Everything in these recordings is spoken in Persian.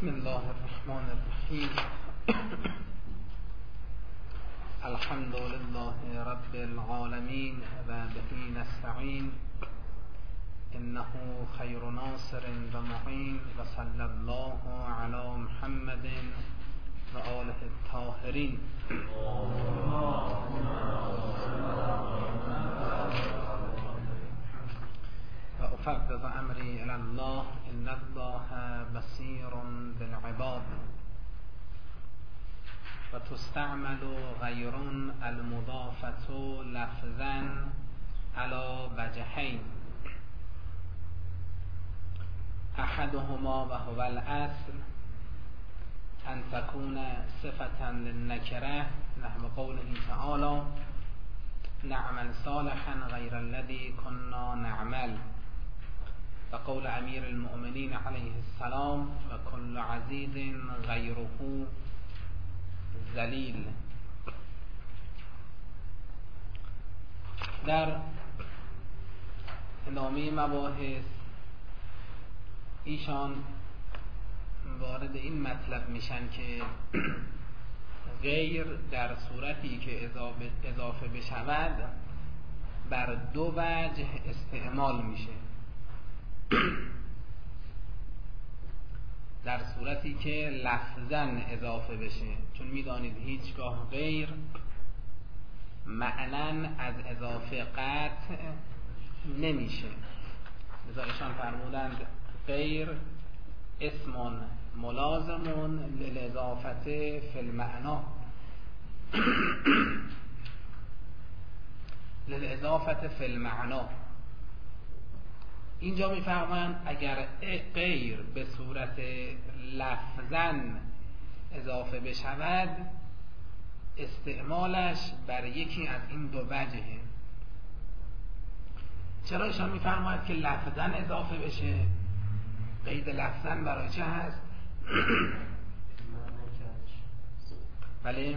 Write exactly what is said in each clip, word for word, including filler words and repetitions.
بسم الله الرحمن الرحیم. الحمد لله رب العالمین و به نستعین، انه خیر ناصر و معین و صلی الله علی محمد و آله الطاهرین. و افوض امری الی الله، ان الله بصیر بالعباد. و تستعمل غیر المضافة لفظا على وجهین، احدهما و هو الاصل ان تكون صفة للنكره نحو قوله تعالى نعمل صالحا غیر الذي كنا نعمل، و قول امیر المؤمنین علیه السلام و کل عزیز غیره ذلیل. در ادامه مباحث ایشان وارد این مطلب میشن که غیر در صورتی که اضافه بشود بر دو وجه استعمال میشه. در صورتی که لفظاً اضافه بشه، چون میدانید هیچگاه غیر معناً از اضافه قطع نمیشه. لذا ایشان فرمودند غیر اسم ملازم للاضافه فی المعنا للاضافه فی المعنا. اینجا میفرمایند اگر غیر به صورت لفظاً اضافه بشود استعمالش بر یکی از این دو وجهه. چرا ایشان میفرماید که لفظاً اضافه بشه؟ قید لفظاً برای چه هست؟ بله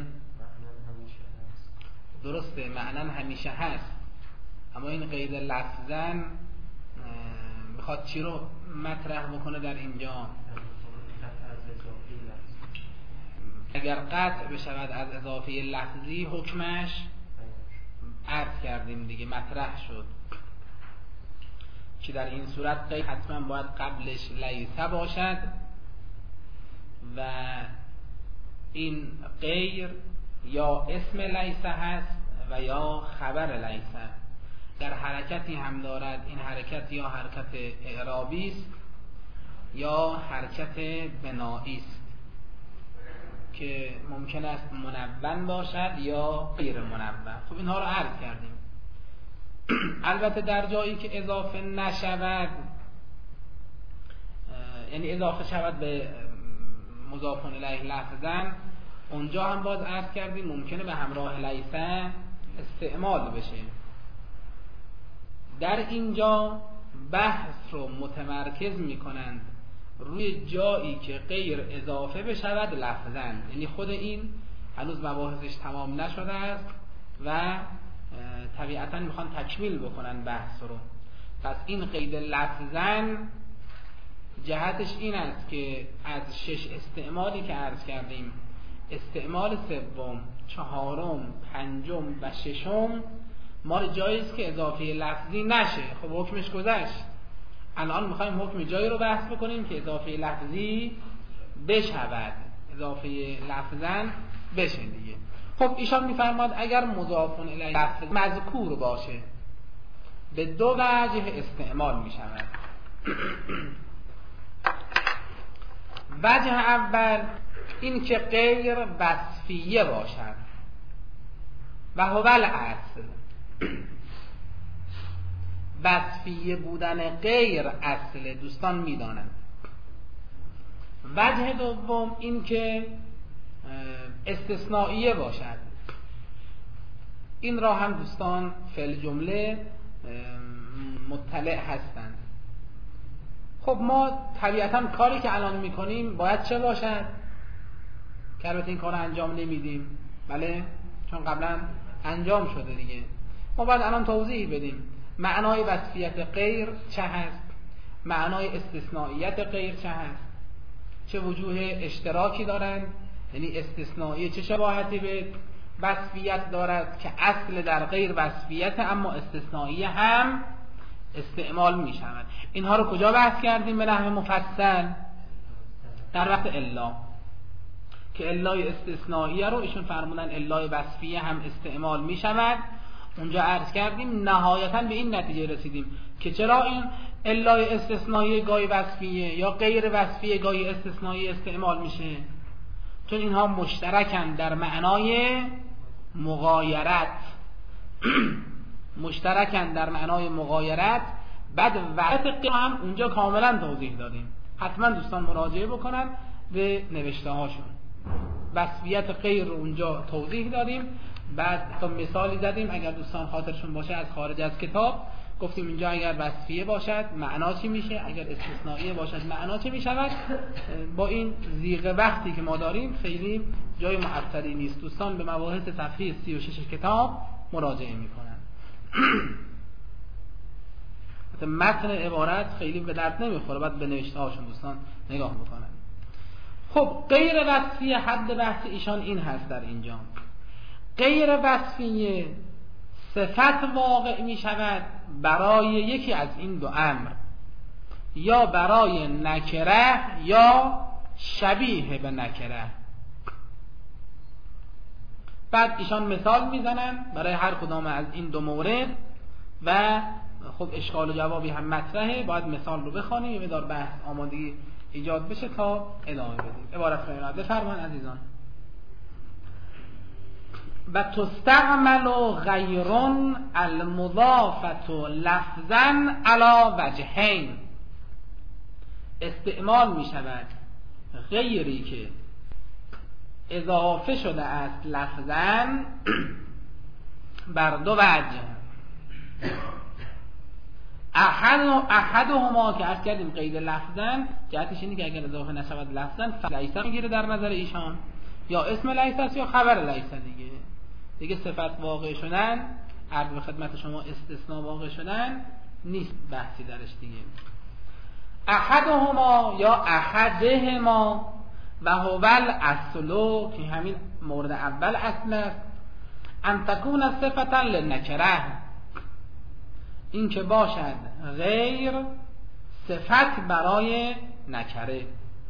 درسته، معناً همیشه هست، اما این قید لفظاً میخواد چی رو مطرح بکنه در اینجا؟ اگر قطع بشود از اضافه لفظی حکمش عرض کردیم دیگه، مطرح شد که در این صورت قید حتما باید قبلش لیسه باشد و این غیر یا اسم لیسه هست و یا خبر لیسه. در حرکتی هم دارد، این حرکت یا حرکت اعرابی است یا حرکت بنایی است که ممکن است منون باشد یا غیر منون. خب اینها رو عرض کردیم. البته در جایی که اضافه نشود، یعنی اضافه شود به مضاف الیه لفظاً، اونجا هم باز عرض کردیم ممکنه به همراه لیسه استعمال بشه. در اینجا بحث رو متمرکز میکنند روی جایی که غیر اضافه بشود لفظاً، یعنی خود این هنوز مباحثش تمام نشده است و طبیعتاً میخوان تکمیل بکنن بحث رو. پس این قید لفظاً جهتش این است که از شش استعمالی که عرض کردیم، استعمال سوم، چهارم، پنجم و ششم ما جاییست که اضافه لفظی نشه. خب حکمش گذشت، الان میخوایم حکم جایی رو بحث بکنیم که اضافه لفظی بشود، اضافه لفظاً بشه دیگه. خب ایشان میفرماد اگر مضاف الیه لفظ مذکور باشه به دو وجه استعمال میشود. وجه اول این که غیر وصفیه باشد و هو الاصل. وصفیه بودن غیر اصل دوستان میدانند. وجه دوم این که استثنائیه باشد. این را هم دوستان فی الجمله مطلع هستند. خب ما طبیعتا کاری که الان میکنیم باید چه باشد؟ که البته این کار رو انجام نمیدیم، بله، چون قبلا انجام شده دیگه. ما باید الان توضیح بدیم معنای وصفیت غیر چه هست، معنای استثنائیت غیر چه هست. چه وجوه اشتراکی دارند، یعنی استثنایی چه شباهتی به وصفیت دارد که اصل در غیر وصفیت اما استثنایی هم استعمال می شود. اینها رو کجا بحث کردیم به نحو مفصل؟ در وقت الا، که الای استثنایی رو ایشون فرمودن الای وصفیه هم استعمال می شود. اونجا عرض کردیم نهایتا به این نتیجه رسیدیم که چرا این الای استثنایی گاهی وصفیه یا غیر وصفیه گاهی استثنایی استعمال میشه، چون اینها مشترکن در معنای مغایرت مشترکن در معنای مغایرت. بعد وقت هم اونجا کاملا توضیح دادیم، حتما دوستان مراجعه بکنن به نوشته هاشون. وصفیت غیر رو اونجا توضیح دادیم، بعد تا مثالی زدیم اگر دوستان خاطرشون باشه از خارج از کتاب، گفتیم اینجا اگر وصفیه باشد معنا چی میشه، اگر استثنائیه باشد معنا چی میشود. با این زیغ وقتی که ما داریم خیلی جای معطلی نیست، دوستان به مباحث صفحه سی و شش کتاب مراجعه میکنن. متن عبارت خیلی به درد نمیخوره، بعد به نوشته هاشون دوستان نگاه بکنن. خب غیر وصفیه حد بحث ایشان این هست در اینجا، غیر وصفیه صفت واقع می شود برای یکی از این دو امر، یا برای نکره یا شبیه به نکره. بعد ایشان مثال میزنن برای هر کدام از این دو مورد و خب اشکال و جوابی هم مطرحه، باید مثال رو بخوانیم یه مقدار بحث آمادگی ایجاد بشه تا ادامه بدیم. عبارت رو بفرمایید عزیزان. و تستعمل غیرون المضافت لفظا علی وجهین، استعمال می شود غیری که اضافه شده است لفظا بر دو وجه. احد احدهما که عرض کردیم قید لفظا جهتش اینه که اگر اضافه نشود لفظا فلیس میگیره در نظر ایشان، یا اسم لیس است یا خبر لیس دیگه. دیگه صفت واقع شدن، عرض به خدمت شما استثناء واقع شدن نیست بحثی درش دیگه. احدهما یا احدهما و هو الاصل، که همین مورد اول اصل است، ان تکون صفتا للنکره، این که باشد غیر صفت برای نکره،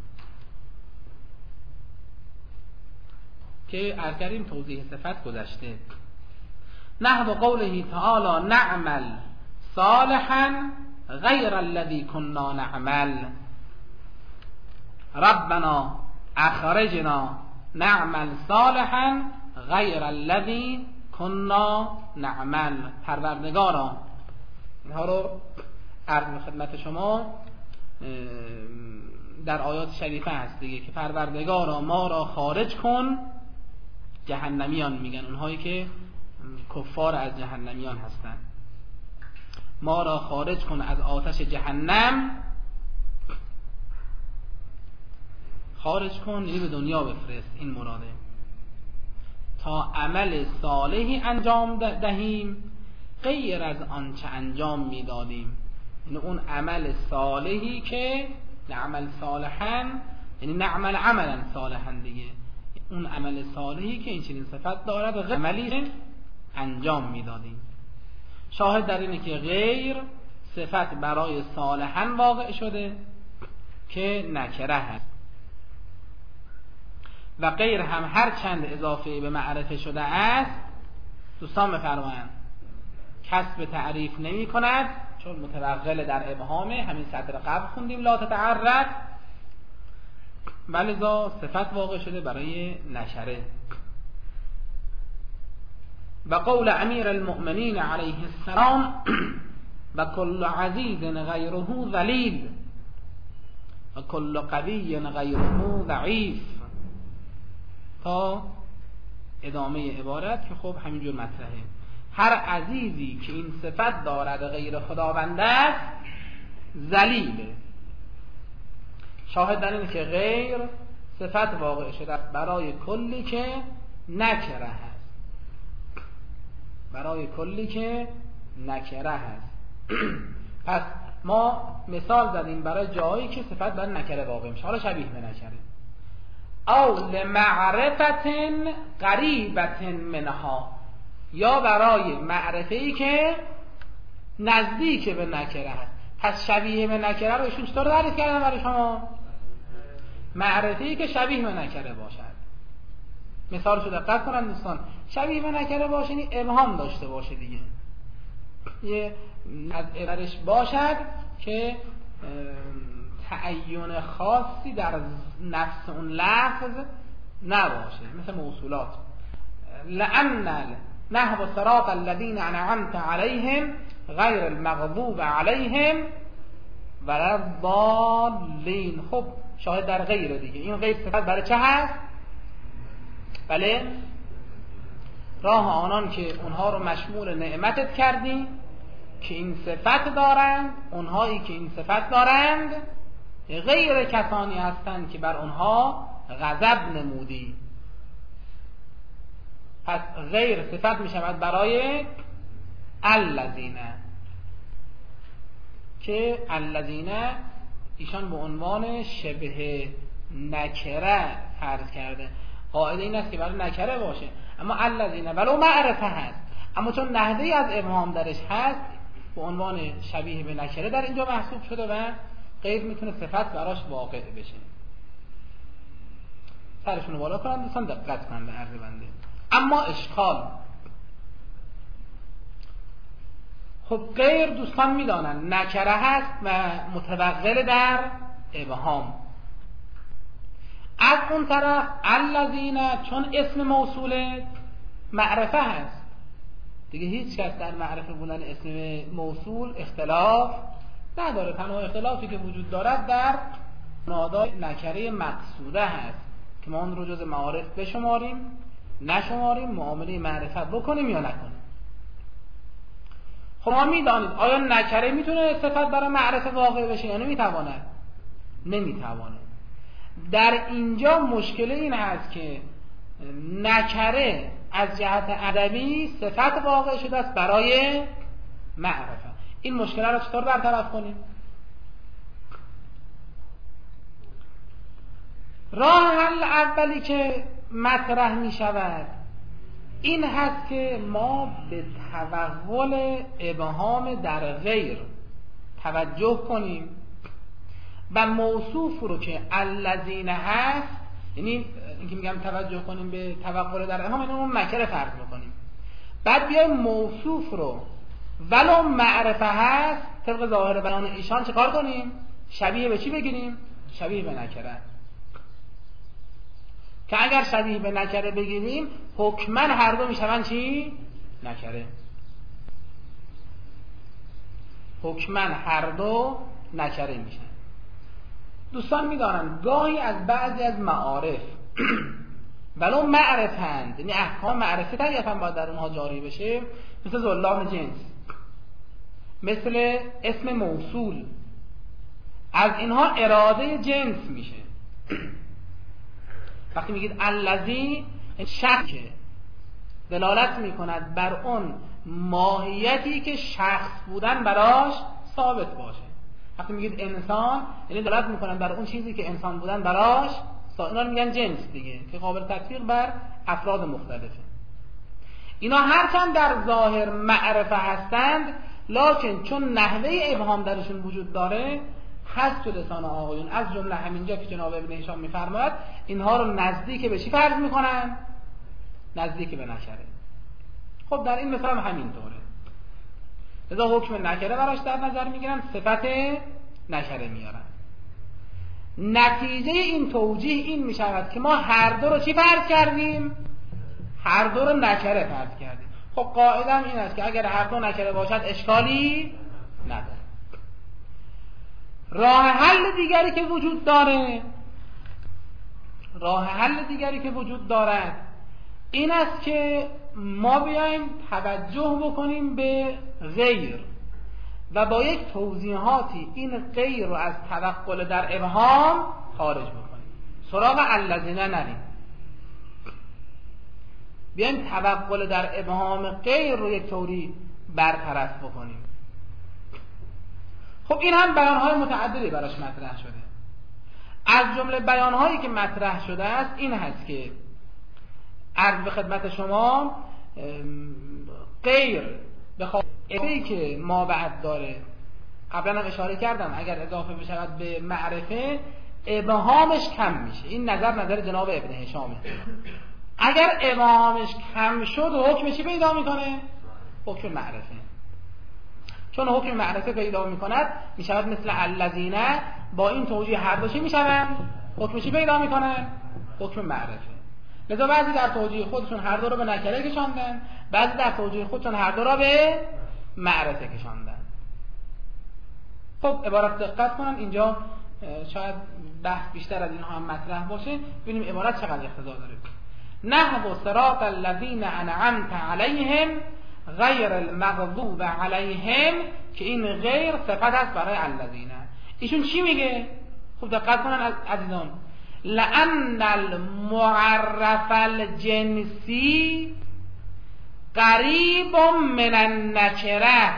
که عرض کردیم توضیح صفت گذشته. نحو قوله تعالی نعمل صالحا غیر الذی کنا نعمل، ربنا اخرجنا نعمل صالحا غیر الذی کنا نعمل. پروردگارا، اینها رو عرض به خدمت شما در آیات شریفه هست دیگه، که پروردگارا ما را خارج کن، جهنمیان میگن اونهایی که کفار از جهنمیان هستن، ما را خارج کن از آتش جهنم، خارج کن یعنی به دنیا بفرست، این مراده، تا عمل صالحی انجام دهیم غیر از آنچه انجام میدادیم. یعنی اون عمل صالحی که نعمل صالحا یعنی نعمل عملا صالحا دیگه، اون عمل صالحی که این چنین صفت دارد غیر عملی انجام میدادیم. شاهد در اینه که غیر صفت برای صالحا واقع شده که نکره هست، و غیر هم هر چند اضافه به معرفه شده است دوستان بفرمایند کسب تعریف نمی کند، چون متوغل در ابهامه. همین سطر قبل خوندیم لا تتعرف، ولذا صفت واقع شده برای نشره. و قول امیر المؤمنین علیه السلام و کل عزیز غیره ذلیل و کل قوی غیره ضعیف، تا ادامه عبارت که خب همینجور مطرحه. هر عزیزی که این صفت دارد غیر خداوند است ذلیله. شاهد در اینه که غیر صفت واقع شده برای کلی که نکره هست، برای کلی که نکره هست. پس ما مثال زدیم برای جایی که صفت بر نکره واقع میشه، حالا شبیه به نکره. او لمعرفت قریبت منها، یا برای معرفه‌ای که نزدیک به نکره هست. پس شبیه به نکره رو ایشون چطور تعریف کردن برای شما؟ معرفه‌ای که شبیه به نکره باشد. مثالش رو دقت کنن دوستان. شبیه به نکره باشه یعنی ابهام داشته باشه دیگه، یه از ابرش باشد که تعین خاصی در نفس اون لفظ نباشه، مثل موصولات. لأن نحو صراط الذین انعمت علیهم غیر المغضوب علیهم ولا الضالین. خب شاهد در غیر دیگه، این غیر صفت برای چه هست؟ بله، راه آنان که اونها رو مشمول نعمتت کردی که این صفت دارند، اونهایی که این صفت دارند غیر کسانی هستند که بر اونها غضب نمودی. پس غیر صفت می شود برای الذین، که الذین ایشان به عنوان شبه نکره فرض کرده. قاعده این است که برای نکره باشه، اما الذین ولو معرفه هست، اما چون نحوه‌ای از ابهام درش هست به عنوان شبیه به نکره در اینجا محسوب شده و غیر میتونه صفت براش واقع بشه. سرشون رو بالا کنن دوستان، دقت کنن به عرض بنده. اما اشکال، خب غیر دوستان میدانن نکره هست و متوغل در ابهام. از اون طرف الذین چون اسم موصول معرفه هست دیگه، هیچ کس در معرفه بودن اسم موصول اختلاف نداره. تنها اختلافی که وجود دارد در منادای نکره مقصوده هست که ما اون رو جز معارف بشماریم نشماریم، معامله معرفت بکنیم یا نکنیم. خب ما میدانید آیا نکره میتونه صفت برای معرفه واقع بشه یا نمیتواند؟ نمیتواند. در اینجا مشکل این هست که نکره از جهت ادبی صفت واقع شده است برای معرفه. این مشکل را چطور برطرف کنیم؟ راه حل اولی که مطرح می شود این هست که ما به توغل ابهام در غیر توجه کنیم و موصوف رو که الذین هست، یعنی اینکه میگم توجه کنیم به توغل در ابهام، یعنی اون نکره فرض میکنیم، بعد بیایم موصوف رو ولو معرفه هست طبق ظاهر بیان ایشان چه کار کنیم؟ شبیه به چی بگیریم؟ شبیه به نکره. که اگر شبیه به نکره بگیریم حکما هر دو میشون چی؟ نکره. حکما هر دو نکره میشن. دوستان میدانن گاهی از بعضی از معارف ولو معرفند، یعنی احکام معرفه طبیعتا باید در اونها جاری بشه، مثل زلام جنس، مثل اسم موصول، از اینها اراده جنس میشه. وقتی میگید الذی، شخص دلالت میکند بر اون ماهیتی که شخص بودن براش ثابت باشه. وقتی میگید انسان، یعنی دلالت میکنن بر اون چیزی که انسان بودن براش ثابت. اینا میگن جنس دیگه که قابل تطبیق بر افراد مختلفه. اینا هرچند در ظاهر معرفه هستند، لکن چون نحوه ابهام درشون وجود داره، هست تو لسان آقایون از جمله همینجا که جناب ابن هشام میفرماید اینها رو نزدیک به چی فرض میکنن؟ نزدیک به نکره. خب در این مثال هم همینطوره. لذا حکم نکره براش در نظر میگیرن، صفت نکره میارن. نتیجه این توجیه این میشود که ما هر دو رو چی فرض کردیم؟ هر دو رو نکره فرض کردیم. خب قاعده هم این است که اگر هر دو نکره باشد اشکالی نداره. راه حل دیگری که وجود داره، راه حل دیگری که وجود دارد این است که ما بیایم توجه بکنیم به غیر و با یک توضیحاتی این غیر رو از توغل در ابهام خارج بکنیم، سراغ الذین نریم، بیایم توغل در ابهام غیر رو یک طوری برطرف بکنیم. خب این هم بیانهای متعددی براش مطرح شده. از جمله بیانهایی که مطرح شده است این هست که عرض به خدمت شما غیر به خاطری که ما بعد داره، قبلا هم اشاره کردم اگر اضافه بشود به معرفه ابهامش کم میشه. این نظر نظر جناب ابن هشامه. اگر ابهامش کم شد حکم چی پیدا میکنه؟ حکم معرفه. چون حکم معرفه پیدا میکند میشود مثل الذین، با این توجیه هر دو چی میشوند؟ حکم چی پیدا میکنن؟ حکم معرفه. لذا بعضی در توجیه خودشون هر دو رو به نکره کشاندن، بعضی در توجیه خودشون هر دو رو به معرفه کشاندن. خب عبارت دقت کنن، اینجا شاید بحث بیشتر از اینها هم مطرح باشه. ببینیم عبارت چقدر اقتضا داره. نحو صراط الذین انعمت علیهم غیر المغضوب علیهم، که این غیر صفت است برای الذین. ایشون چی میگه؟ خوب دقت کنن عزیزان. لأن المعرف الجنسی قریب من النکره،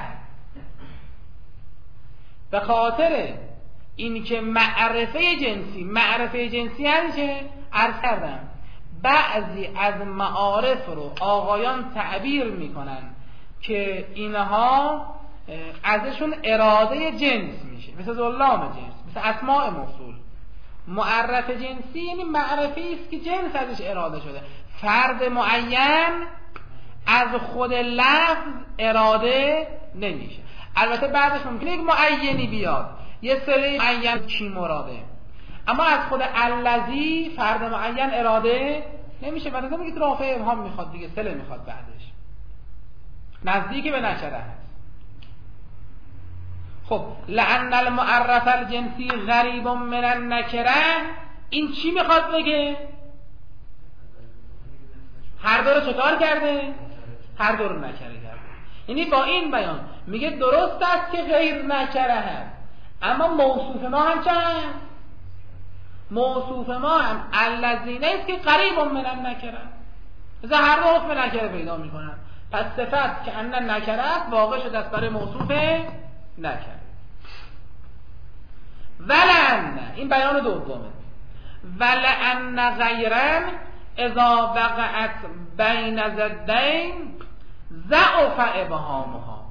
به خاطر این که معرفه جنسی، معرفه جنسی یعنی چه؟ عرض کردم بعضی از معارف رو آقایان تعبیر میکنن که اینها ازشون اراده جنس میشه، مثل ظلام جنس، مثل اسماء موصول. معرف جنسی یعنی معرفی است که جنس ازش اراده شده. فرد معین از خود لفظ اراده نمیشه. البته بعدش ممکنه یک معینی بیاد، یه سری معین کی مراده، اما از خود الذی فرد معین اراده نمیشه. بعد از میگه رافع ابهام میخواد دیگه، سله میخواد بعدش، نزدیکی به نکره هست. خب لأن المعرف الجنسی غریب من النکره، این چی میخواد بگه؟ هر دو رو چکار کرده؟ هر دو رو نکره کرده. یعنی با این بیان میگه درست است که غیر نکره هست، اما موصوف ما هم چه هست؟ موصوف ما هم الذین است که قریب من النکره. مثلا هر دو حکم نکره پیدا میکنن. پس صفت که ان نکره است واقع شده است برای موصوف نکره. ولن، این بیان دومه، ولن غیرن اذا وقعت بین ضدین ضعف ابهامها.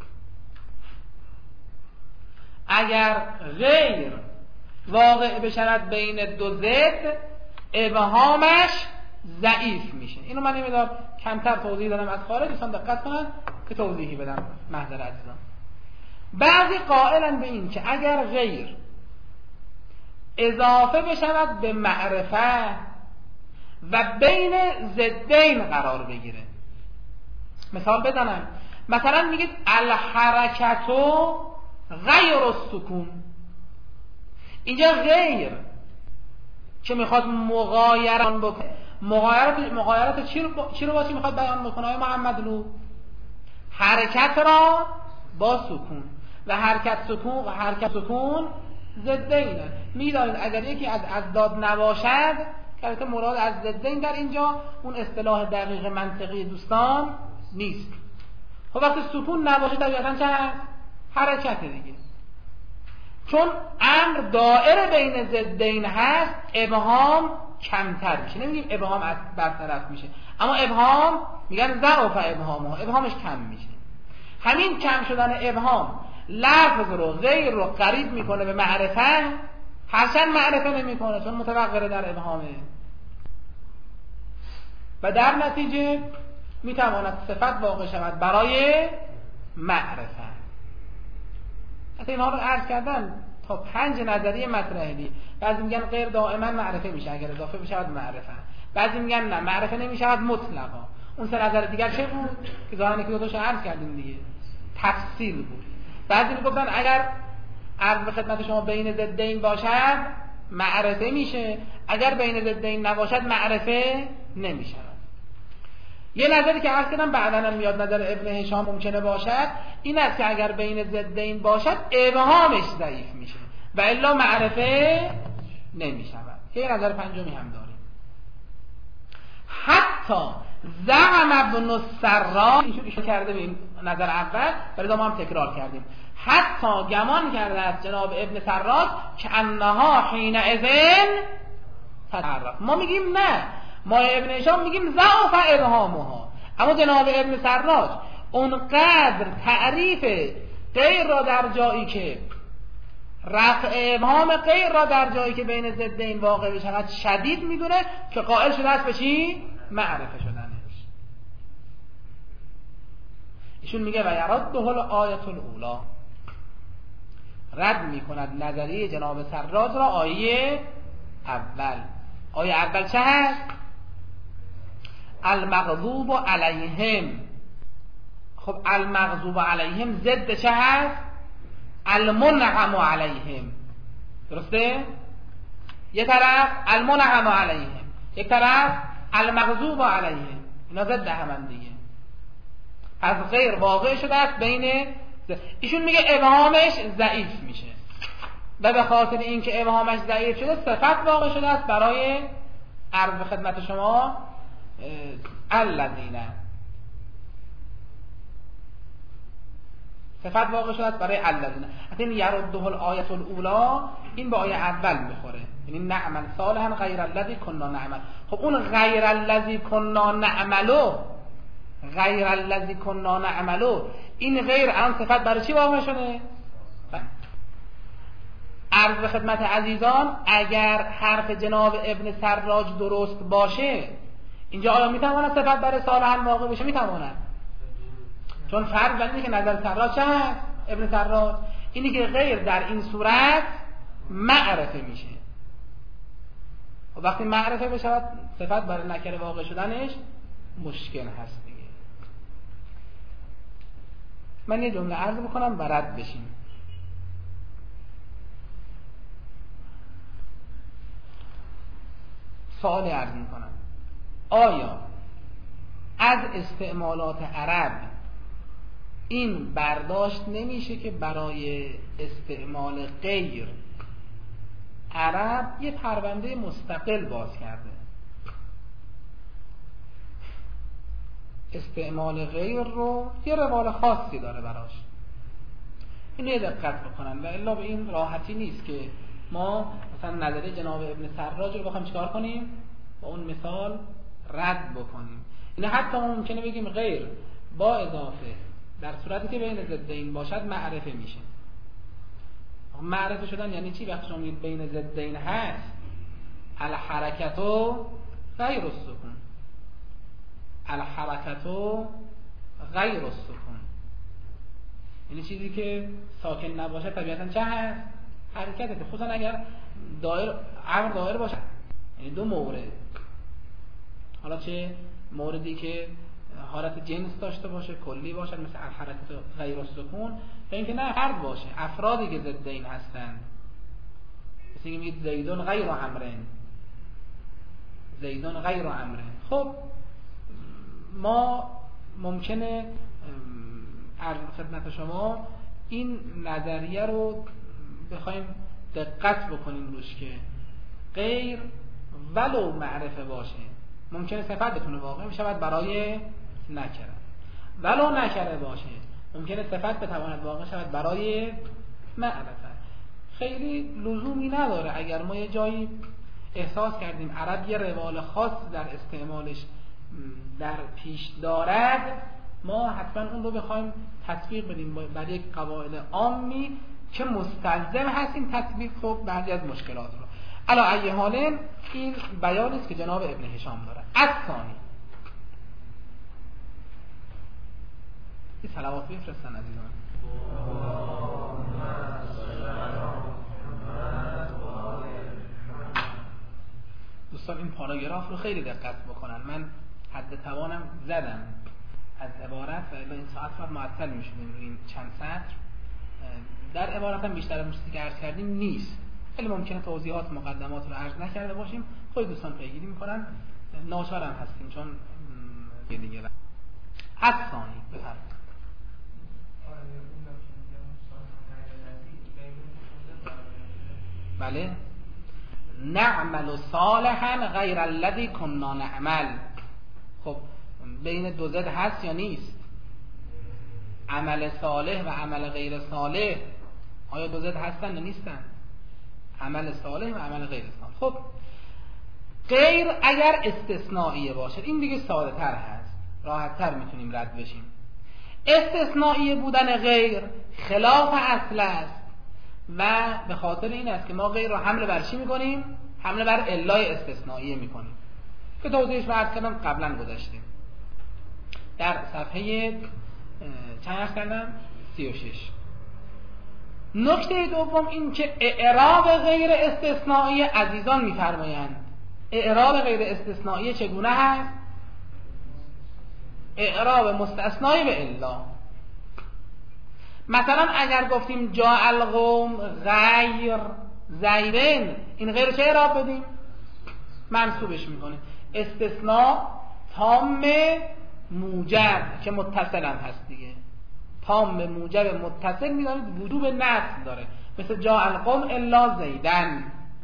اگر غیر واقع بشود بین دو ضد ابهامش ضعیف میشه. اینو من نمیدونم کمتر توضیح دادم از خارج، دوستان دقت کنن که توضیحی بدم محضر عزیزان. بعضی قائلن به این که اگر غیر اضافه بشود به معرفه و بین ضدین قرار بگیره، مثال بزنم، مثلا میگید الحرکتو غیر السکون. اینجا غیر که میخواد مغایران بکنه، مغایرت مغایرت چی رو چی رو با چی میخواد بیان بکنه آقای محمد لو؟ حرکت را با سکون، و حرکت سکون و حرکت سکون ضدین. میدانید اگر یکی از اضداد نباشد، که البته مراد از ضدین در اینجا اون اصطلاح دقیق منطقی دوستان نیست. خب وقتی سکون نباشه طبیعتاً چه هست؟ حرکت دیگه. چون امر دائره بین ضدین هست، ابهام کمتر میشه. نمیگیم ابهام از برطرف میشه، اما ابهام میگن ضعف ابهام ها، ابهامش کم میشه. همین کم شدن ابهام لفظ رو غیر رو قریب میکنه به معرفه، هرچند معرفه نمیکنه چون متوقره در ابهامه، و در نتیجه میتواند صفت واقع شود برای معرفه. حتی اینها رو عرض کردم تا پنج نظریه مطرحه دی. بعضی میگن غیر دائما معرفه میشه اگر اضافه بشود معرفه، بعضی میگن نه معرفه نمیشود مطلقا. اون سه نظر دیگر چه بود که ظاهرا که دو تاشو عرض کردیم دیگه، تفصیل بود. بعضی میگفتن اگر عرض به خدمت شما بین ضدین باشد معرفه میشه، اگر بین ضدین نباشد معرفه نمیشه. یه نظری که عرض کردم بعداً هم میاد نظر ابن هشام ممکنه باشد، این است که اگر بین ضدین باشد ابهامش ضعیف میشه و الا معرفه نمیشود، که یه نظر پنجمی هم داریم. حتی زعم ابن السراج ایشون کرده به این نظر اول، ولی ما هم تکرار کردیم. حتی گمان کرده است جناب ابن سراج که انها حینئذ تتعرف. ما میگیم نه، ما ابن هشام میگیم ضعف ابهامها، اما جناب ابن سراج اونقدر تعریف غیر را در جایی که رفع ابهام غیر را در جایی که بین ضدین واقع بشود شدید میدونه که قائل شده است به چی؟ معرفه شدنش. ایشون میگه و یرده الآیة الاولی، رد میکند نظریه جناب سراج را آیه اول. آیه اول چه هست؟ المغضوب علیهم. خب المغضوب علیهم ضد چه هست؟ المنعم علیهم. درسته؟ یه طرف المنعم علیهم، یک طرف المغضوب علیهم، اینا ضد هم دیگه. پس غیر واقع شده است بین. ایشون میگه ابهامش ضعیف میشه و به خاطر اینکه ابهامش ضعیف شده صفت واقع شده است برای عرض به خدمت شما الذین، صفت واقع شده است برای الذین. این یرده الآیة الاولی این به آیه اول میخوره، یعنی نعمل صالحا غیر الذی کنا نعمل. خب اون غیر الذی کنا نعملو، غیر الذی کنا نعملو، این غیر الان صفت برای چی واقع شده؟ عرض به خدمت عزیزان اگر حرف جناب ابن سراج درست باشه اینجا آیا میتواند صفت برای صالحا واقع بشه؟ میتواند، چون فرض بر اینه که نظر سراج چه هست؟ ابن سراج اینی که غیر در این صورت معرفه میشه و وقتی معرفه بشود صفت برای نکره واقع شدنش مشکل هست دیگه. من یه جمله عرض بکنم و رد بشیم. سوالی عرض میکنم، آیا از استعمالات عرب این برداشت نمیشه که برای استعمال غیر عرب یه پرونده مستقل باز کرده؟ استعمال غیر رو یه روال خاصی داره براش. اینو یه دقت بکنن و الا به این راحتی نیست که ما مثلا نظریه جناب ابن سراج رو بخوایم چیکار کنیم؟ با اون مثال رد بکنیم. این حتی ممکنه بگیم غیر با اضافه در صورتی که بین ضدین باشد معرفه میشه. معرفه شدن یعنی چی؟ وقتی شما میگید بین ضدین هست، الحرکتو غیر السکون، الحرکتو غیر السکون، یعنی چیزی که ساکن نباشه طبیعتا چه هست؟ حرکته، خصوصا اگر دایر امر دایر باشه. یعنی دو مورد، حالا چه موردی که حالت جنس داشته باشه، کلی باشه مثل الحرکت غیر السکون، و اینکه نه فرد باشه، افرادی که ضد این هستند. مثل اینکه میگید زیدون غیر عمرن، زیدون غیر عمرن. خب ما ممکنه عرض خدمت شما این نظریه رو بخوایم دقت بکنیم روش که غیر ولو معرفه باشه ممکنه صفت بتونه واقع بشود برای نکره، ولو نکره باشه ممکنه صفت بتواند واقع شود برای معرفه. خیلی لزومی نداره اگر ما یه جایی احساس کردیم عرب یه روال خاص در استعمالش در پیش دارد ما حتما اون رو بخوایم تطبیق بدیم برای یک قواعد عامی که مستلزم هست این تطبیق خب بعضی از مشکلات رو. علا ای حال این بیانی است که جناب ابن هشام داره. از ثانی این صلوات بفرستن عزیزان. دوستان این پاراگراف رو خیلی دقت بکنن. من حد توانم زدم از عبارت و الا این ساعت رو معطل میشونیم روی این چند سطر. در عبارت هم بیشتر از چیزی که عرض کردیم نیست، خیلی ممکنه توضیحات مقدمات رو عرض نکرده باشیم، خود دوستان پیگیری میکنن، ناچارم هستیم چون یه دیگه را از ثانی بفرمایید. بله، نعمل صالحا غیر الذی کنا نعمل. خب بین دو ضد هست یا نیست؟ عمل صالح و عمل غیر صالح آیا دو ضد هستن یا نیستن؟ عمل صالح و عمل غیر صالح. خب غیر اگر استثنائیه باشه این دیگه ساده تر هست، راحت تر میتونیم رد بشیم. استثنائیه بودن غیر خلاف اصل است و به خاطر این است که ما غیر رو حمل بر چی میکنیم؟ حمل بر علای استثنائیه میکنیم که توضیحش رو عرض کردم قبلا گذاشتیم در صفحه چند عرض کردم؟ سی و شش. نکته دوم این که اعراب غیر استثنائی عزیزان میفرمایند اعراب غیر استثنائی چگونه هست؟ اعراب مستثنای به الا. مثلا اگر گفتیم جاء القوم غیر زیدن، این غیر چه اعراب بدیم؟ منصوبش میکنه. استثناء تام موجب که متصل هم هست دیگه، تام موجب متصل میدانید وجوب نصب داره، مثل جاء القوم الا زیدن،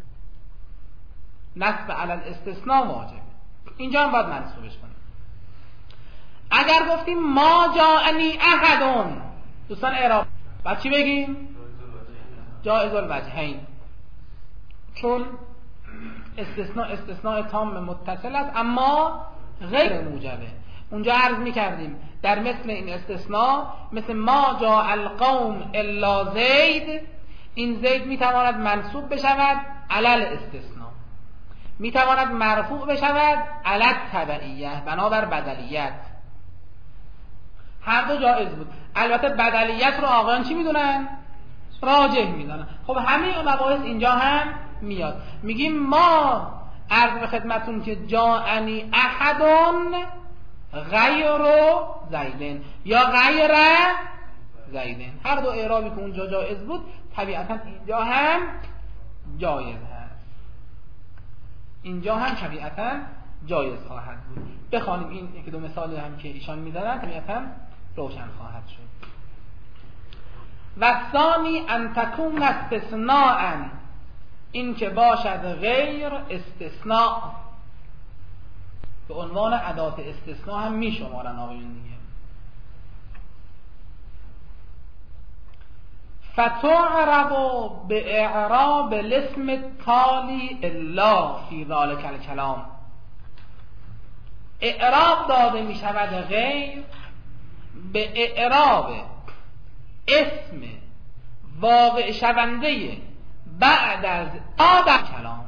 نصب علی الاستثناء واجبه، اینجا هم باید منصوبش کنیم. اگر گفتیم ما جاءنی احدون، دوستان اعراب بعد چی بگیم؟ جائز الوجهین، چون استثناء استثناء تام متصل است اما غیر موجبه. اونجا عرض میکردیم در مثل این استثناء، مثل ما جاء القوم الا زید، این زید میتواند منصوب بشود علل استثناء، میتواند مرفوع بشود علل تبعیه بنابر بدلیت، هر دو جایز بود. البته بدلیت رو آقایان چی میدونن؟ راجح میدونن. خب همه مباحث اینجا هم میاد. میگیم ما عرض به خدمتون که جاءنی احدون غیر زیدن یا غیر زیدن، هر دو اعرابی که اونجا جایز بود طبیعتا اینجا هم جایز هست، اینجا هم طبیعتا جایز خواهد بود. بخوانیم این یکی دو مثال هم که ایشان میدادن طبیعتا روشن خواهد شد. و ثانی ان تکون استثناء، این که باشد غیر استثناء، به عنوان ادات استثناء هم میشمارن آقایون دیگه. فتعرب به اعراب الاسم التالی الا فی ذلک الکلام، اعراب داده می شود غیر به اعراب اسم واقع شونده بعد از آدم کلام.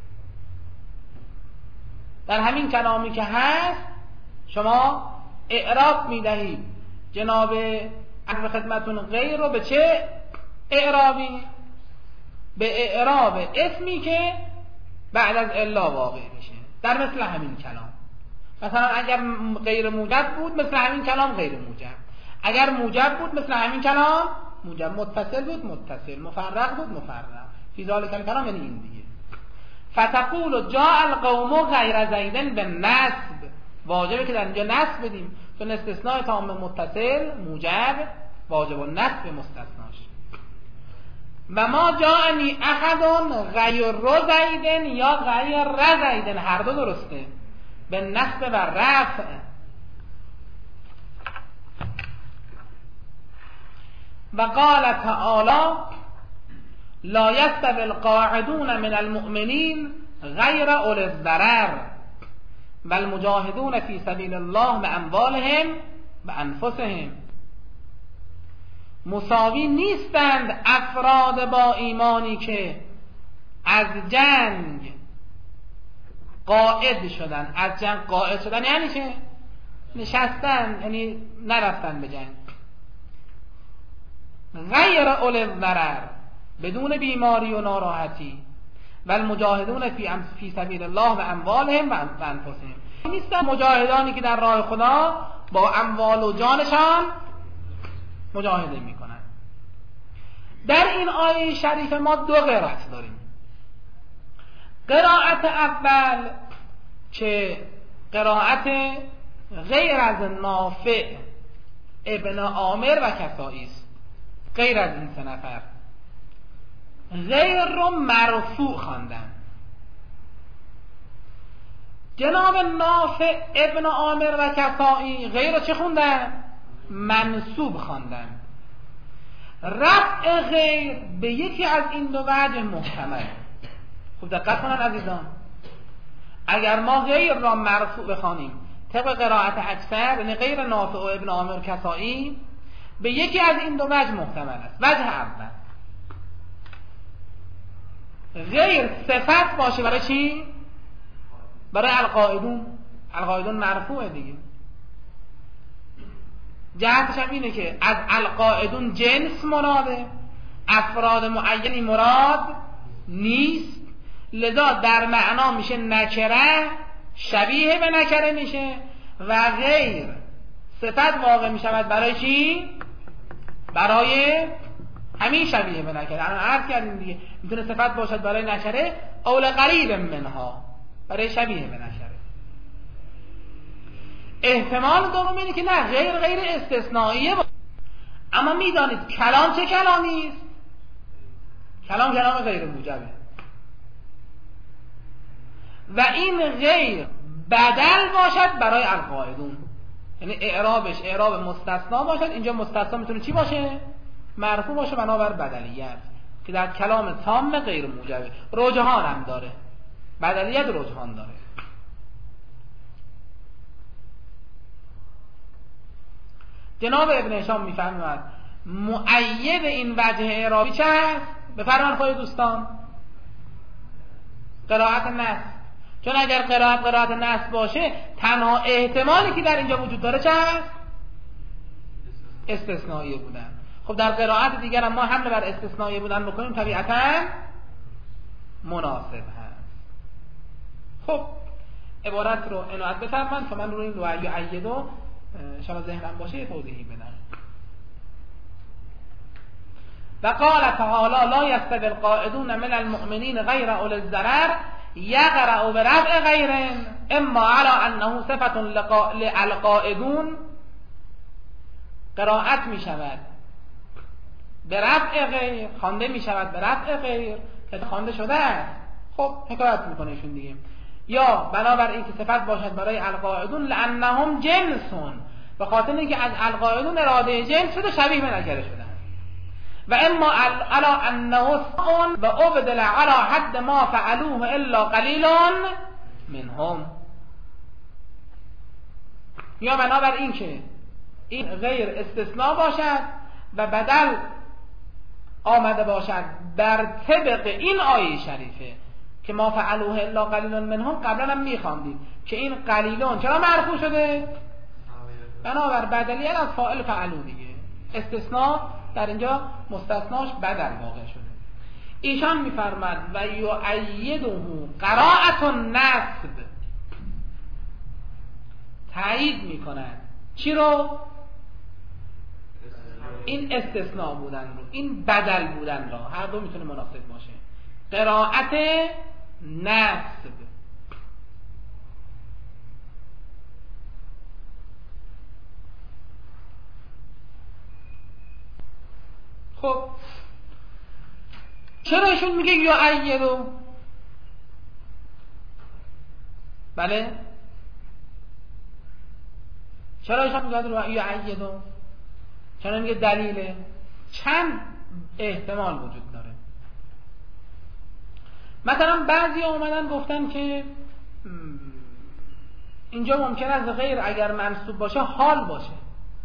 در همین کلامی که هست شما اعراب می دهید جناب عرض خدمتون غیر رو به چه اعرابی؟ به اعراب اسمی که بعد از الا واقع میشه در مثل همین کلام. مثلا اگر غیر موجب بود مثل همین کلام غیر موجب، اگر موجب بود مثل همین کلام موجب، متصل بود متصل، مفرق بود مفرق، فی ذلک الکلام یعنی این دیگه. فتقول جاء القوم غیر زیدن به نصب، واجبه که در اینجا نصب بدیم چون استثناء تام متصل موجب واجب و نصب مستثناش. و ما جاءنی احدون غیر زیدن یا غیر زیدن، هر دو درسته، به نصب و رفع. و قال تعالی لا یستوی القاعدون من المؤمنین غیر اولی الضرر و المجاهدون فی سبیل الله باموالهم و انفسهم. مساوی نیستند افراد با ایمانی که از جنگ قاعد شدن. از جنگ قاعد شدن یعنی چه؟ نشستن، یعنی نرفتن به جنگ. غیر اولی الضرر، بدون بیماری و ناراحتی. و المجاهدون فی فی سبیل الله و اموالهم و انفسهم، نیستن مجاهدانی که در راه خدا با اموال و جانشان مجاهده میکنن. در این آیه شریف ما دو قرائت داریم. قرائت اول که قرائت غیر از نافع ابن عامر و کسائی است، غیر از این سه نفر غیر رو مرفوع خواندن. جناب نافع ابن عامر و کسائی غیر رو چه خوندن؟ منصوب خواندند. رفع غیر به یکی از این دو وجه محتمل. خوب دقت کنن عزیزان، اگر ما غیر را مرفوع بخوانیم طبق قرائت اکثر، یعنی غیر نافع و ابن عامر کسائی، به یکی از این دو وجه محتمل است. وجه اول، غیر صفت باشه برای چی؟ برای القائدون. القائدون مرفوعه دیگه. جهتش هم اینه که از القائدون جنس مراده، افراد معینی مراد نیست، لذا در معنا میشه نکره، شبیه به نکره میشه، و غیر صفت واقع میشود برای چی؟ برای همین شبیه به نکره. الان عرض کردیم دیگه، میتونه صفت باشد برای نکره اول قریب منها، برای شبیه به نکره. احتمال دوم اینه که نه، غیر غیر استثنائیه با. اما میدانید کلام چه کلامی است؟ کلام کلام غیر موجبه و این غیر بدل باشد برای القائدون، یعنی اعرابش اعراب مستثنا باشد. اینجا مستثنا میتونه چی باشه؟ مرفوع باشه بنابر بدلیت، که در کلام تام غیر موجبه. رجحان هم داره، بدلیت رجحان داره. جناب ابن هشام میفرماید مؤید این وجه اعرابی چه هست؟ بفرمان خود دوستان، قرائت نص. چون اگر قرائت قرائت نص باشه، تنها احتمالی که در اینجا وجود داره چه هست؟ استثنایی بودن. خب در قرائت دیگر هم ما حمله بر استثنایی بودن بکنیم طبیعتا مناسب هست. خب عبارت رو عنایت بفرمایید که من روی این دو یعیدو شما ذهنم باشه یه توضیحی بدم. و قال تعالی لا یستوی القاعدون من المؤمنین غیر اولی الضرر یقرأ برفع غیر اما علی انه صفت للقاعدون. قرائت می شود به رفع غیر، خوانده می شود به رفع غیر که خوانده شده است. خب حکایت میکنه ایشون دیگه، یا بنابر این که صفت باشد برای القاعدون لانهم جنسون، به خاطر اینکه از القاعدون اراده جنس شده، شبیه به نکره شده. و اما علا انه سقون و ابدل علا حد ما فعلوه الا قلیل منهم، یا بنابر این که این غیر استثناء باشد و بدل آمده باشد بر طبق این آیه شریفه که ما فعلوه الا قلیل منهم. قبلا هم میخواندیم که این قلیلون چرا مرفوع شده؟ بنابر بدلیت از فاعل فعلو دیگه. استثناء در اینجا مستثناش بدل واقع شده. ایشان میفرماد و یؤیده قرائت النصب، تایید میکنند چی رو؟ این استثناء بودن رو، این بدل بودن رو. هر دو میتونه مناسب باشه. قرائت نصب. خب چرا ایشون میگه یؤیدو؟ بله چرا ایشون میگه یؤیدو؟ چرا میگه دلیله؟ چند احتمال وجود داره. مثلا بعضی اومدن گفتن که اینجا ممکن است غیر اگر منصوب باشه حال باشه،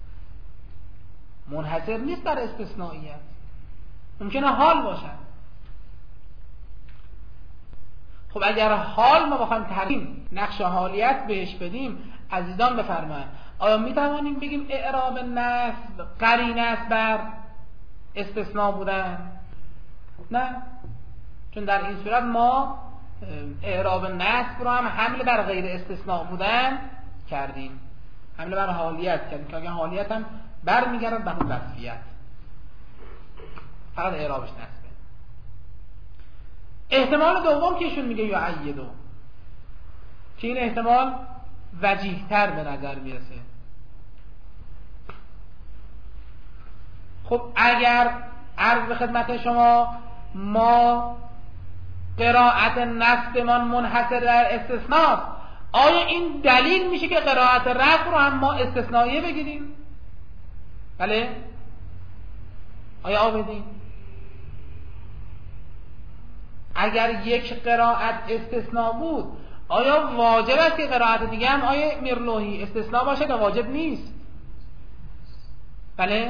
منحصر نیست بر استثنائیت، ممکنه حال باشه. خب اگر حال ما بخوایم تعیین نقش حالیت بهش بدیم، عزیزان بفرمایید آیا میتوانیم بگیم اعراب نصب قرینه است بر استثناء بودن؟ نه، چون در این صورت ما اعراب نصب رو هم حمله بر غیر استثناء بودن کردیم، حمله بر حالیت کردیم که اگر حالیت هم برمیگردد به اون وصفیت، فقط اعرابش نصبه. احتمال دوم که ایشون میگه یؤیدو، که این احتمال وجیه‌تر به نظر میرسه. خب اگر عرض به خدمت شما ما قرائت نصبمان منحصر در استثناء، آیا این دلیل میشه که قرائت رفع رو هم ما استثنائیه بگیریم؟ بله؟ آیا آبدین؟ اگر یک قرائت استثناء بود آیا واجب است که قرائت دیگه هم آیا میرلوحی استثناء باشه که واجب نیست؟ بله؟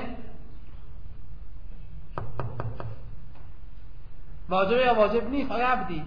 واجب یا واجب نیست آیا عبدی؟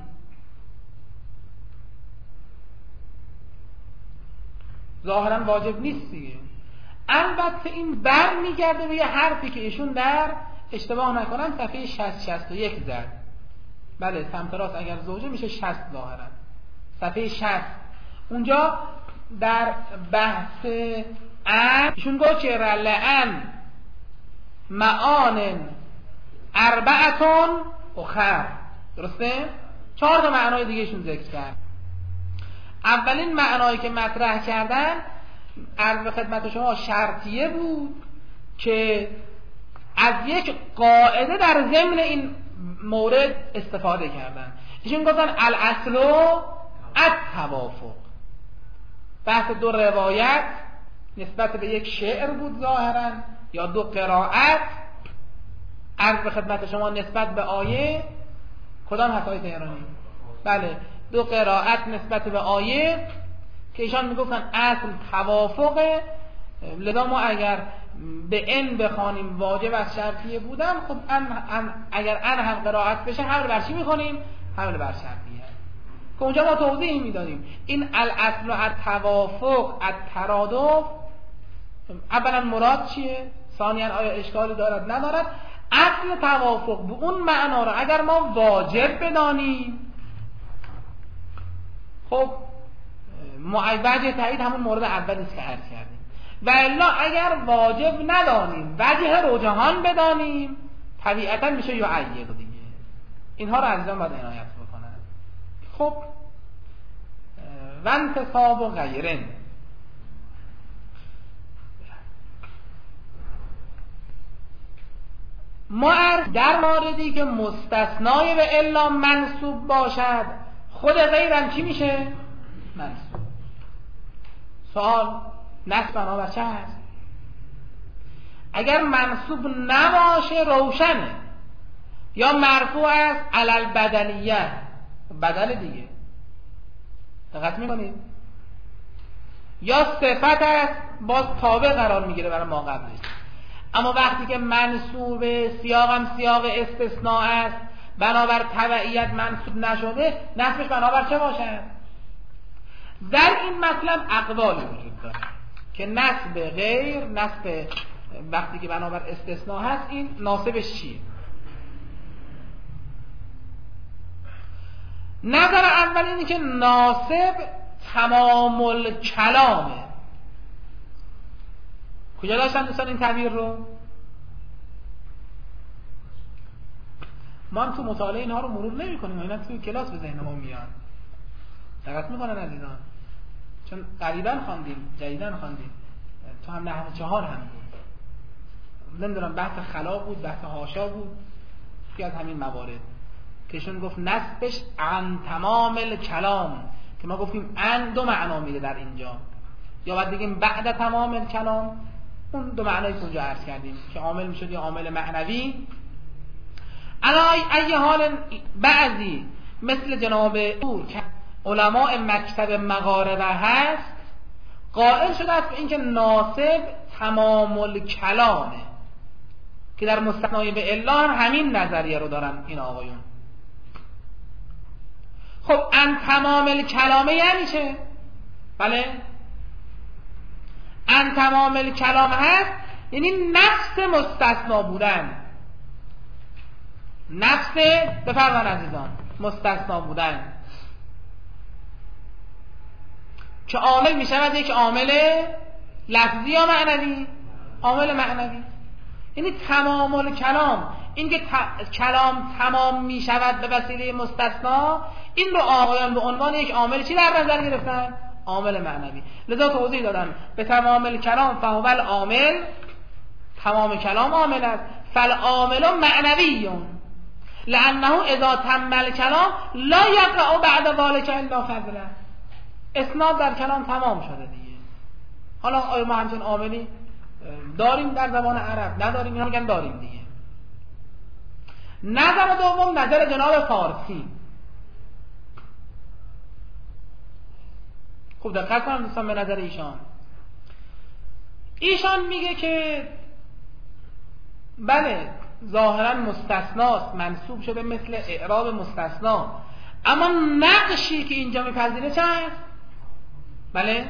ظاهرا واجب نیست دیگه. البته این بر میگرده به یه حرفی که ایشون در اشتباه نکنم صفحه شصت شصت و یک زد. بله سمت راست اگر زوجه میشه شصت ظاهرا صفحه شصت. اونجا در بحث ان ایشون گفت که لعن معان اربعتون اخر، درسته؟ چهار تا معنای دیگه ایشون ذکر کرد. اولین معنایی که مطرح کردن عرض خدمت شما شرطیه بود که از یک قاعده در ضمن این مورد استفاده کردن. ایشون گفتن الاصل التوافق. بحث دو روایت نسبت به یک شعر بود ظاهرا یا دو قرائت عرض به خدمت شما نسبت به آیه. کدام هست آیه تهرانی؟ بله دو قرائت نسبت به آیه که ایشان میگفتن اصل توافقه، لذا ما اگر به ان بخوانیم واجب از شرطیه بودن، خب ان هم اگر ان هم قرائت بشه حمل بر چی میکنیم؟ حمل بر شرطیه. که اونجا ما توضیح میدادیم این الاصل التوافق الترادف اولا مراد چیه؟ ثانیا آیا اشکالی دارد ندارد؟ اصل توافق به اون معنا رو اگر ما واجب بدانیم، خب وجه تایید همون مورد اولی است که عرض کردیم، و الا اگر واجب ندانیم وجه رجحان بدانیم طبیعتا میشه یا عیق دیگه. اینها رو عزیزان باید عنایت بکنن. خب و انتصاب و غیرن، ما در موردی که مستثنای به الا منصوب باشد خود غیرم چی میشه؟ منصوب. سوال نصب بنابر چه هست؟ اگر منصوب نباشه روشنه یا مرفوع است علل بدلیه، بدل دیگه دقت میکنید، یا صفت است باز تابع قرار میگیره برای ما قبلش. اما وقتی که منصوب سیاقم سیاق استثناء است بنابر تبعیت منصوب نشده، نصبش بنابر چه باشد؟ در این مطلب اقوالی وجود داره که نصب غیر، نصب وقتی که بنابر استثناء هست این ناصبش چیه؟ نظر اول اینه که ناصب تمام الکلامه. کجا داشتن دوستان این تعبیر رو؟ ما هم تو مطالعه اینها رو مرور نمی کنیم، اینا تو کلاس به ذهن ما میان. دقت میکنن عزیزان؟ چون قریبا خواندیم، جدیدن خواندیم، تو هم نحو چهار هم بود، نمیدونم بحث خلا بود، بحث حاشا بود، یکی از همین موارد که ایشون گفت نسبش عن تمام الکلام، که ما گفتیم ان دو معنا میده در اینجا، یا باید بگیم بعد تمام الکلام. اون دو معنایی که اونجا عرض کردیم که عامل میشد یا عامل معنوی. علای ای حال بعضی مثل جناب او که علماء مکتب مغاربه هست قائل شده است به اینکه ناصب تمام الکلامه، که در مستثنای به الا همین نظریه رو دارن این آقایون. خب ان تمام الکلامه یعنی چه؟ بله ان تمام الکلام هست یعنی نفس مستثنا بودن، نفس بفرمان عزیزان مستثنا بودن که عامل می شود یک عامل لفظی یا معنوی؟ عامل معنوی. یعنی تمام الکلام، این که ت... کلام تمام می شود به وسیله مستثنا، این رو آقایان به عنوان یک عامل چی در نظر گرفتن؟ عامل معنوی. لذا توضیح دادن به تمام الکلام فهو العامل، تمام کلام عامل است، فالعامل معنویون لانه اذا تم الکلام لا یقع بعد ذلک الا فضله. اسناد در کلام تمام شده دیگه. حالا آیا ما همچنین عاملی؟ داریم در زبان عرب، نداریم، اینا میگن داریم دیگه. نظر دوم نظر جناب فارسی. خوب دقت کنم دوستان به نظر ایشان. ایشان میگه که بله ظاهرا مستثناست، منسوب شده مثل اعراب مستثنا، اما نقشی که اینجا میپذیره چه هست؟ بله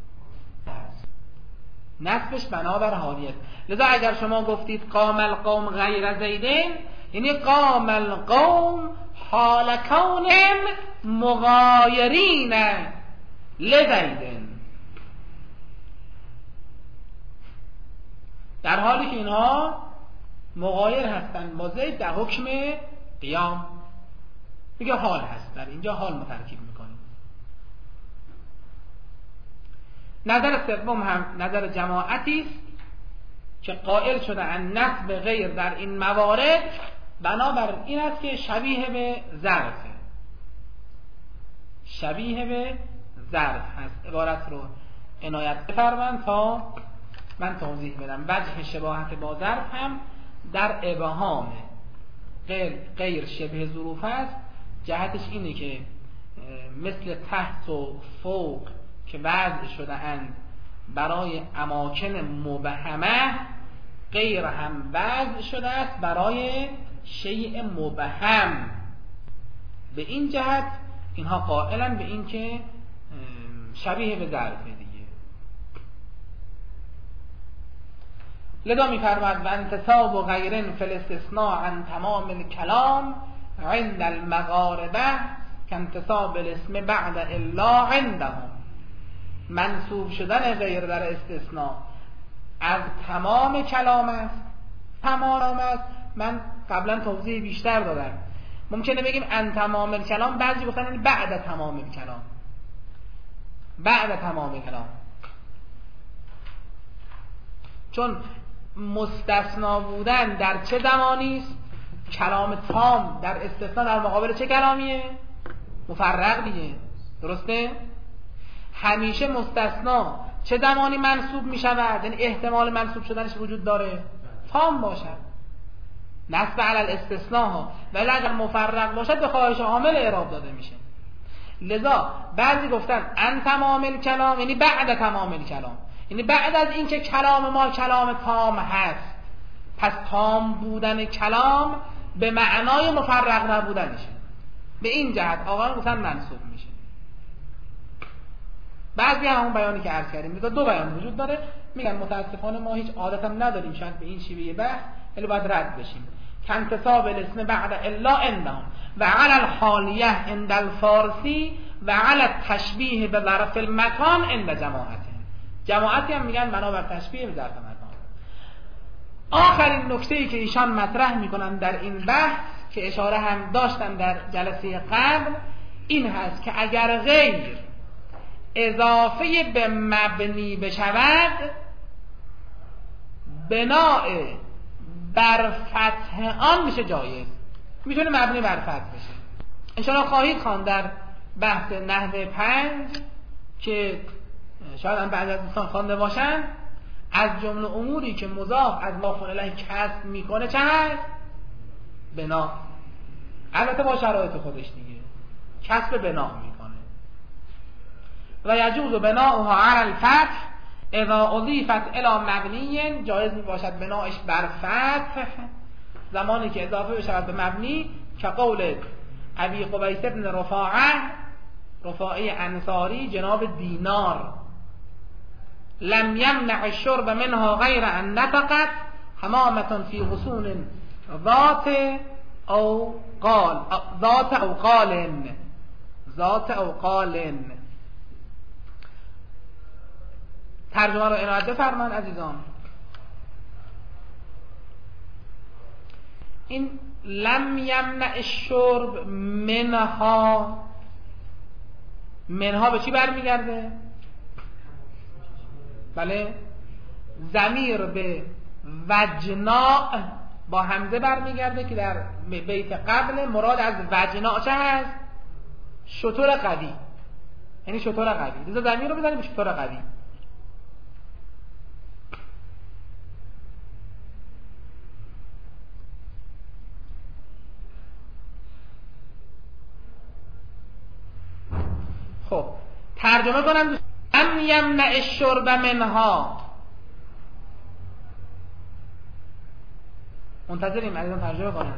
نسبش بنابر حالیت. لذا اگر شما گفتید قام القوم غیر زیدین، یعنی قام القوم حال کونهم مغایرین لزیدین، در حالی که اینها مغایر هستند با زید در حکم قیام. میگه حال هست، در اینجا حال مترکیب میکنیم. نظر سوم هم نظر جماعتی است که قائل شده ان نسب غیر در این موارد بنابر این است که شبیه به ظرفه، شبیه به ظرف هست. عبارت رو عنایت بفرمایید تا من توضیح بدم. وجه شباهت با ظرف هم در ابهام غیر, غیر شبه ظروف است. جهتش اینه که مثل تحت و فوق که وضع شده اند برای اماکن مبهمه، غیر هم وضع شده است برای شیء مبهم. به این جهت اینها قائلن به این که شبیه به ظرف دیگه. لذا می‌فرماید و انتصاب و غیرن فی الاستثناء عن تمام الکلام عند المغاربه کانتصاب الاسم بعد الا عندهم. منصوب شدن غیر در استثناء از تمام کلام است. تمام است من قبلا توضیح بیشتر دادم. ممکنه بگیم ان تمام الکلام، بعضی گفتن یعنی بعد تمام الکلام، بعد تمام الکلام، چون مستثنا بودن در چه زمانی است؟ کلام تام در استثناء در مقابل چه کلامیه؟ مفرق دیگه، درسته؟ همیشه مستثنا چه زمانی منصوب می شود؟ یعنی احتمال منصوب شدنش وجود داره تام باشد، نصب علی الاستثناء ها، ولی اگر مفرق باشد به خواهش عامل اعراب داده میشه. لذا بعضی گفتن ان تمام الکلام یعنی بعد تمام الکلام، یعنی بعد از اینکه کلام ما کلام تام هست، پس تام بودن کلام به معنای مفرق نبودنشه. به این جهت آقایان گفتن منصوب میشه. بعضی هم همون بیانی که عرض کردیم، دو بیان وجود داره. میگن متاسفانه ما هیچ عادت هم نداریم شاید به این شیوه بحث، ولی باید رد بشیم. کانتصاب الاسم بعد الا عندهم و علی الحالیه عند الفارسی و علی التشبیه به ظرف المکان عند جماعت. جماعتی هم میگن بنابر تشبیه به ظرف مکان. آخرین نکته‌ای که ایشان مطرح میکنن در این بحث که اشاره هم داشتن در جلسه قبل این هست که اگر غیر اضافه به مبنی بشود، بناء بر فتح آن میشه جایز، میتونه مبنی بر فتح بشه. انشاءالله خواهید خواند در بحث نحو پنج که شاید هم بعضی از دوستان خوانده باشن، از جمله اموری که مضاف از مضاف الیه کسب میکنه چه هست؟ بنا. البته با شرایط خودش دیگه، کسب بنا میکنه. و یجوز بناؤها علی الفتح اذا اضیفت الی مبنی، جایز میباشد بناش بر فتح زمانی که اضافه بشود به مبنی، که قول ابی قبیس بن رفاعه، رفاعی انصاری، جناب دینار، لم یمنع الشرب منها غیر ان نطقت حمامة فی غصون ذات او قال ذات او قال ذات او قال. ترجمه رو عنایت بفرمایید عزیزان. این لم یمنع الشرب منها، منها به چی برمیگرده؟ بله، ضمیر به وجنا با همزه برمیگرده که در بیت قبل مراد از وجنا چه هست؟ شتر قوی، یعنی شتر قوی. لذا ضمیر رو بزنیم به شتر قوی. خب ترجمه کنم. ام یمنع الشرب منها. منتظریم عزیزان ترجمه کنم.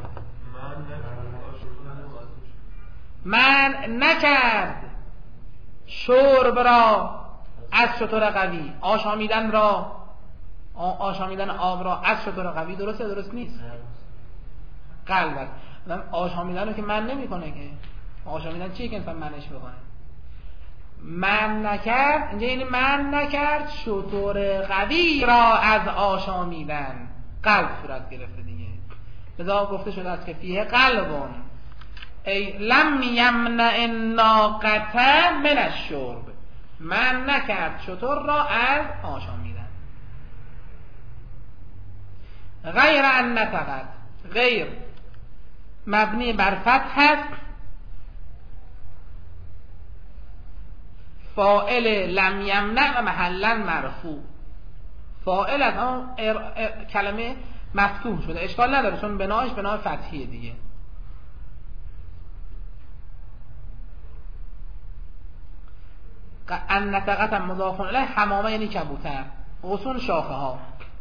من نکرد شرب را از شتر قوی، آشامیدن را، آشامیدن آب را از شتر قوی. درسته درست نیست؟ قلب است. آشامیدن رو که من نمی کنه که. آشامیدن چیه که انسان منش بکنه؟ من نکرد اینجا یعنی من نکرد شتر قوی را از آشامیدن. قلب صورت گرفته دیگه. لذا گفته شده است که فیه قلبون ای لم یمنع الناقة من الشرب. من نکرد شتر را از آشامیدن. غیر ان نطقت، غیر مبنی بر فتح هست، فاعل لم یمنع و محلا مرفوع. فاعل از آن کلمه مفتوح شده، اشکال نداره چون بناش بنا فتحیه دیگه. ان نطقت مضاف الیه، حمامه یعنی کبوتر، غصون شاخه ها.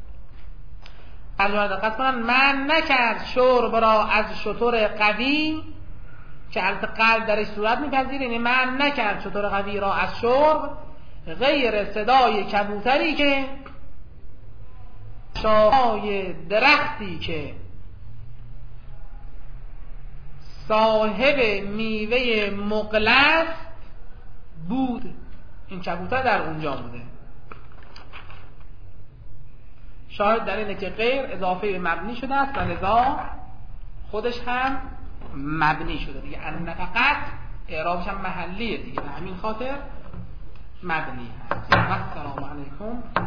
ترجمه دقت کنن. من نکرد شرب را از شتر قوی که البته قلب درش صورت میپذیره، یعنی من نکرد شتر قوی را از شرب غیر صدای کبوتری که شاخه‌های درختی که صاحب میوه مغلظ بود، این کبوتر در اونجا بوده. شاهد در اینه که غیر اضافه مبنی شده است و لذا خودش هم مبنی شده دیگه. ان فقط اعرابش هم محلیه دیگه، به همین خاطر مبنی هست. السلام علیکم.